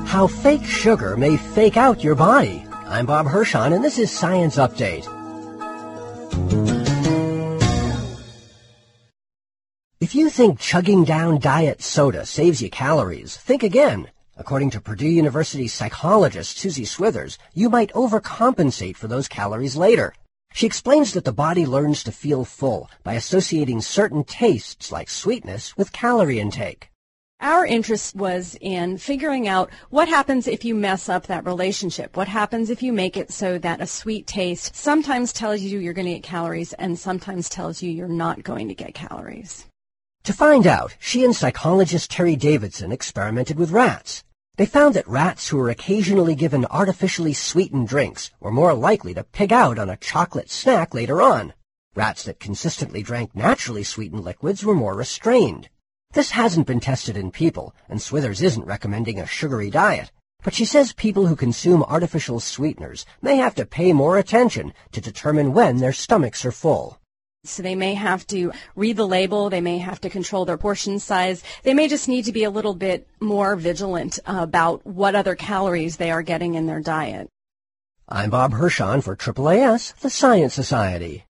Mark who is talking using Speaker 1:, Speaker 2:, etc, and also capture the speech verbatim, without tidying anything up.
Speaker 1: How fake sugar may fake out your body. I'm Bob Hirschon, and this is Science Update. If you think chugging down diet soda saves you calories, think again. According to Purdue University psychologist Susie Swithers, you might overcompensate for those calories later. She explains that the body learns to feel full by associating certain tastes like sweetness with calorie intake.
Speaker 2: Our interest was in figuring out what happens if you mess up that relationship. What happens if you make it so that a sweet taste sometimes tells you you're going to get calories and sometimes tells you you're not going to get calories.
Speaker 1: To find out, she and psychologist Terry Davidson experimented with rats. They found that rats who were occasionally given artificially sweetened drinks were more likely to pig out on a chocolate snack later on. Rats that consistently drank naturally sweetened liquids were more restrained. This hasn't been tested in people, and Swithers isn't recommending a sugary diet. But she says people who consume artificial sweeteners may have to pay more attention to determine when their stomachs are full.
Speaker 2: So they may have to read the label, they may have to control their portion size, they may just need to be a little bit more vigilant about what other calories they are getting in their diet.
Speaker 1: I'm Bob Hirschon for A A A S, the Science Society.